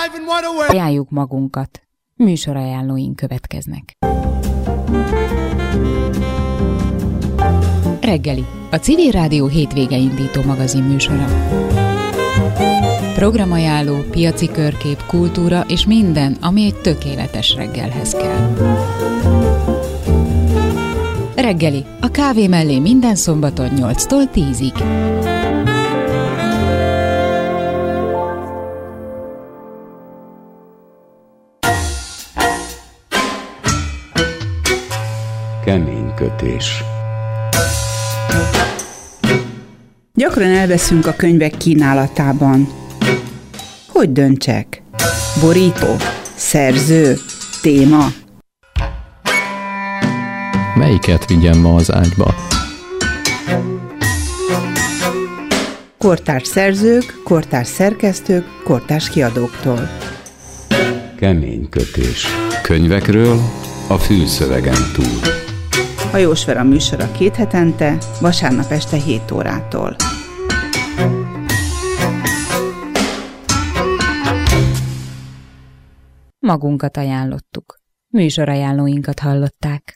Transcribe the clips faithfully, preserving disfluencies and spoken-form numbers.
Ajánljuk magunkat. Műsorajánlóink következnek. Reggeli, a Civil Rádió hétvége indító magazin műsora. Programajánló, piaci körkép, kultúra és minden, ami egy tökéletes reggelhez kell. Reggeli, a kávé mellé minden szombaton nyolctól tízig. Keménykötés. Gyakran elveszünk a könyvek kínálatában. Hogy döntsek? Borító? Szerző? Téma? Melyiket vigyem ma az ágyba? Kortárs szerzők, kortárs szerkesztők, kortárs kiadóktól. Keménykötés. Könyvekről a fülszövegen túl. Hajós Vera műsora két hetente, vasárnap este hét órától. Magunkat ajánlottuk. Műsorajánlóinkat hallották.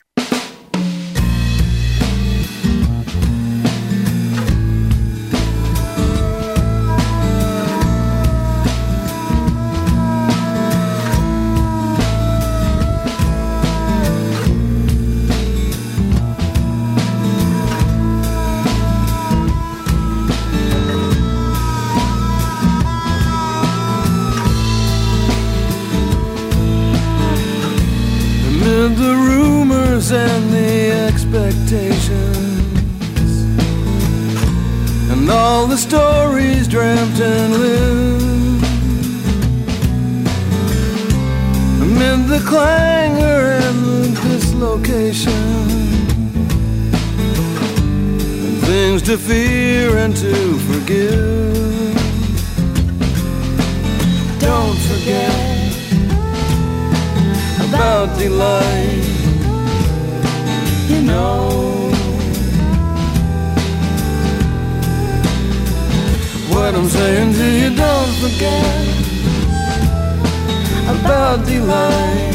The rumors and the expectations and all the stories dreamt and lived, amid the clangor and the dislocation, and things to fear and to forgive. Don't forget about delight, you know. What I'm saying to you, don't forget about delight.